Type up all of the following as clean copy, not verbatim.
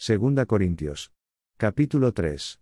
Segunda Corintios. Capítulo 3.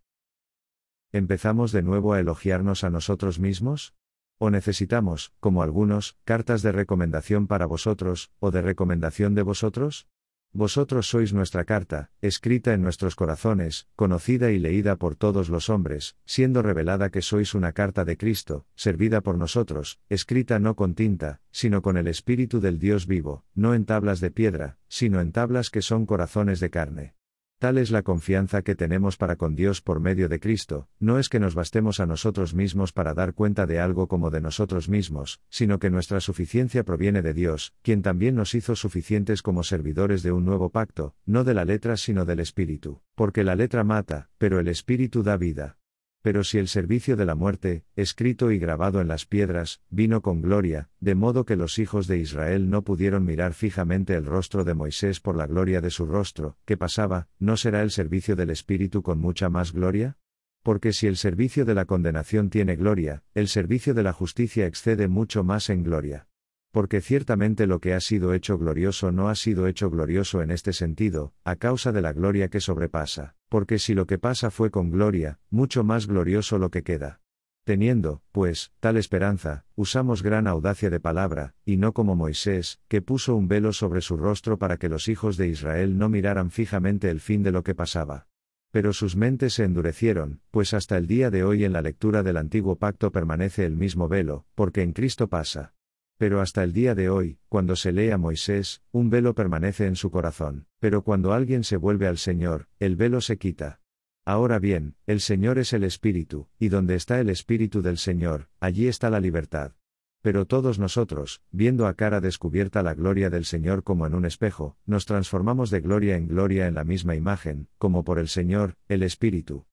¿Empezamos de nuevo a elogiarnos a nosotros mismos? ¿O necesitamos, como algunos, cartas de recomendación para vosotros, o de recomendación de vosotros? Vosotros sois nuestra carta, escrita en nuestros corazones, conocida y leída por todos los hombres, siendo revelada que sois una carta de Cristo, servida por nosotros, escrita no con tinta, sino con el Espíritu del Dios vivo, no en tablas de piedra, sino en tablas que son corazones de carne. Tal es la confianza que tenemos para con Dios por medio de Cristo, no es que nos bastemos a nosotros mismos para dar cuenta de algo como de nosotros mismos, sino que nuestra suficiencia proviene de Dios, quien también nos hizo suficientes como servidores de un nuevo pacto, no de la letra sino del Espíritu, porque la letra mata, pero el Espíritu da vida. Pero si el servicio de la muerte, escrito y grabado en las piedras, vino con gloria, de modo que los hijos de Israel no pudieron mirar fijamente el rostro de Moisés por la gloria de su rostro, que pasaba, ¿no será el servicio del Espíritu con mucha más gloria? Porque si el servicio de la condenación tiene gloria, el servicio de la justicia excede mucho más en gloria. Porque ciertamente lo que ha sido hecho glorioso no ha sido hecho glorioso en este sentido, a causa de la gloria que sobrepasa, porque si lo que pasa fue con gloria, mucho más glorioso lo que queda. Teniendo, pues, tal esperanza, usamos gran audacia de palabra, y no como Moisés, que puso un velo sobre su rostro para que los hijos de Israel no miraran fijamente el fin de lo que pasaba. Pero sus mentes se endurecieron, pues hasta el día de hoy en la lectura del antiguo pacto permanece el mismo velo, porque en Cristo pasa. Pero hasta el día de hoy, cuando se lee a Moisés, un velo permanece en su corazón, pero cuando alguien se vuelve al Señor, el velo se quita. Ahora bien, el Señor es el Espíritu, y donde está el Espíritu del Señor, allí está la libertad. Pero todos nosotros, viendo a cara descubierta la gloria del Señor como en un espejo, nos transformamos de gloria en la misma imagen, como por el Señor, el Espíritu,